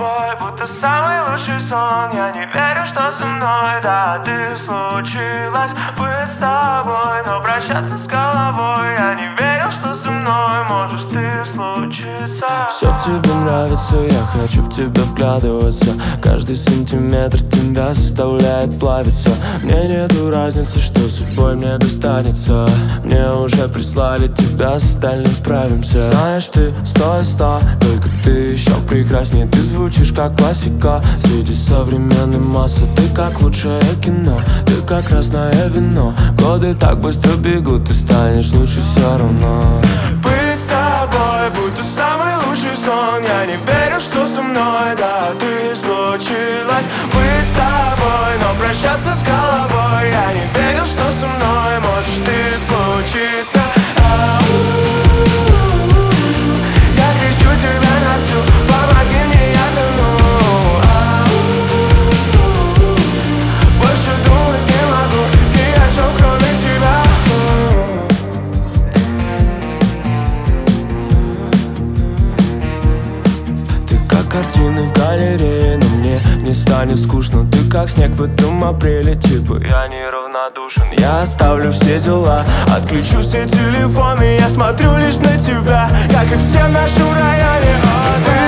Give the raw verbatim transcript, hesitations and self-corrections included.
тобой будто самый лучший сон. Я не верю, что со мной, да, ты случилось быть с тобой, но прощаться с головой я не верил, что со мной можешь ты случиться. Все в тебе нравится, я хочу в тебя вглядываться. Каждый сантиметр тебя заставляет плавиться. Мне нету разницы, что судьбой мне достанется. Мне уже прислали тебя, с остальным справимся. Знаешь, ты сто из ста, только ты еще прекраснее. Ты звучишь как классика среди современной массы. Ты как лучшее кино, ты как красное вино. Годы так быстро бегут, ты станешь лучше все равно. Быть с тобой будто самый лучший сон. Я не верю, что со мной, да, ты случилось быть с тобой, но прощаться с головой я не верил, что со мной можешь ты случиться. Я кричу тебя на всю, помоги мне, я тону. Больше думать не могу ни о чем, кроме тебя. Ты как картины в галерее, но мне не станет скучно. Ты как снег в этом апреле, типа я неравнодушен. Я оставлю все дела, отключу все телефоны. Я смотрю лишь на тебя, как и все в нашем районе. О, ты